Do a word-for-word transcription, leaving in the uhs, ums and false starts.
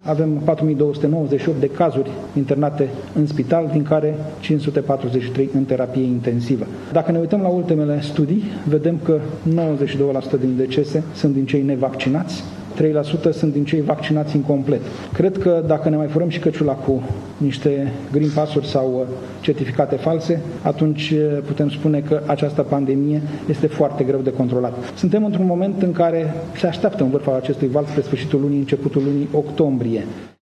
Avem patru mii două sute nouăzeci și opt de cazuri internate în spital, din care cinci sute patruzeci și trei în terapie intensivă. Dacă ne uităm la ultimele studii, vedem că nouăzeci și doi la sută din decese sunt din cei nevaccinați, trei la sută sunt din cei vaccinați incomplet. Cred că dacă ne mai furăm și căciula cu niște green pass-uri sau certificate false, atunci putem spune că această pandemie este foarte greu de controlat. Suntem într-un moment în care se așteaptă un vârf al acestui val spre sfârșitul lunii, începutul lunii octombrie.